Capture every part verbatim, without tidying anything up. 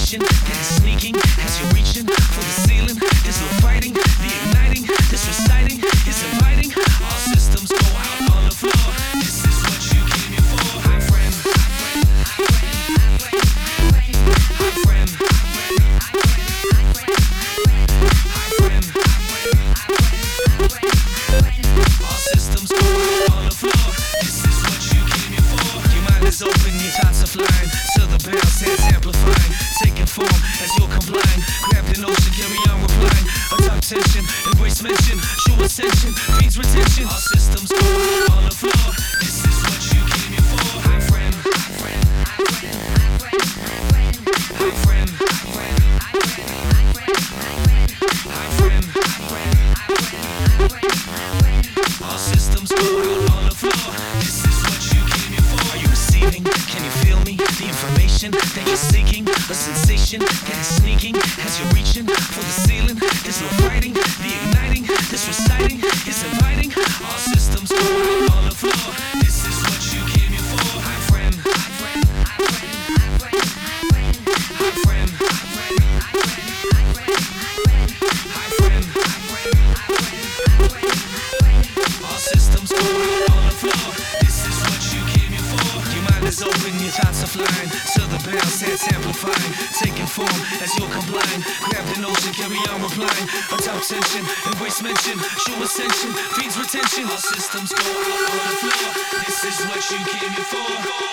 sensation, getting sneaking as you're reaching for the ceiling. There's no fighting, the igniting, this reciting is inviting. All systems go out on the floor. This is what you came here for. Hi friend, hi friend, hi friend. All systems go out on the floor. This is what you came here for. Your mind is open, your thoughts are flying. So the bounce heads amplifying, taking form as you're complying. Grab the notion, carry on replying. A top tension, embrace mention, show ascension, feeds retention. All systems go out on the floor. This is what you came here for. Hi friend, hi friend, hi friend, all systems go out on the floor. This is what you came here for. Are you receiving? Can you feel me? The information that you're seeking, a sensation getting sneaking as you're reaching for the ceiling. There's no fighting, the igniting, this reciting is inviting. All systems go out on the floor. This is what you came here for. Hi friend, hi friend, hi friend, hi friend, hi friend, all systems go out on the floor. This is what you came here for. Your mind is open, your thoughts are flying. So the bounce heads amplifying, taking form as you're complying. Grab the notion, carry on replying. A top tension, embrace mention, show ascension, feeds retention. All systems go out on the floor. This is what you came here for.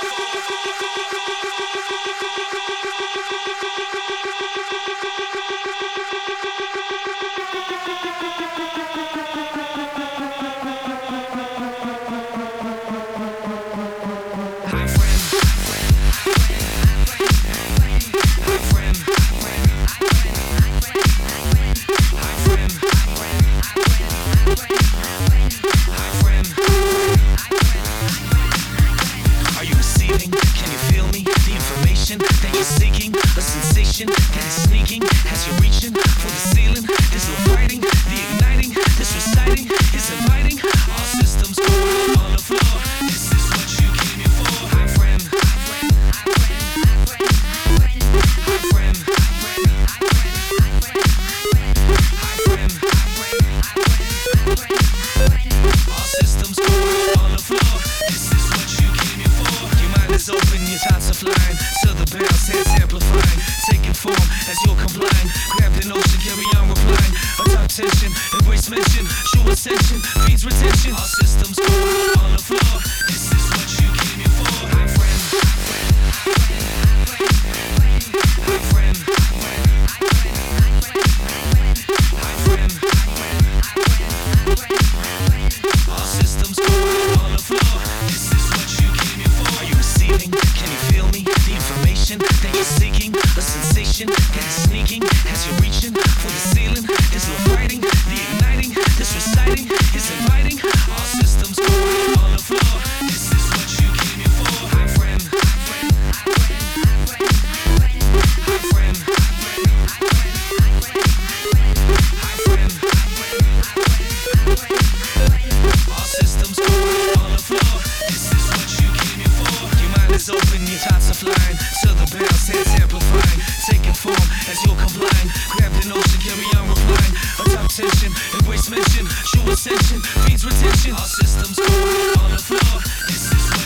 That you're seeking, a sensation that is sneaking as you're reaching for the ceiling. There's no fighting, the igniting, this reciting is inviting. All systems go out on the floor. This is what you came here for. Hi friend, hi friend, hi friend, hi friend, all systems go out on the floor. This is what you came here for. Your mind is open, your thoughts are flying. So the bounce heads amplifying, taking form as you're complying. Grab the notion, carry on replying. A top tension, embrace mention, show ascension, feeds retention. All systems go out on the floor. This is what you came here for. Hi friend, hi friend, hi friend, all systems go out on the floor. This is what you came here for. Are you receiving? Can you feel me? The information that you're seeking, a sensation getting sneaking as you're reaching for the ceiling. There's no fighting, the igniting, this reciting is inviting. All systems go out on the floor. This is what you came here for. Hi friend, hi friend, hi friend, hi friend, all systems go out on the floor. This is what you came here for. Your mind is open, your thoughts are flying. So the bounce heads amplifying, taking form as you're complying. Grab the notion, carry on replying. A top tension, embrace mention, show ascension, feeds retention. All systems go out on the floor. This is what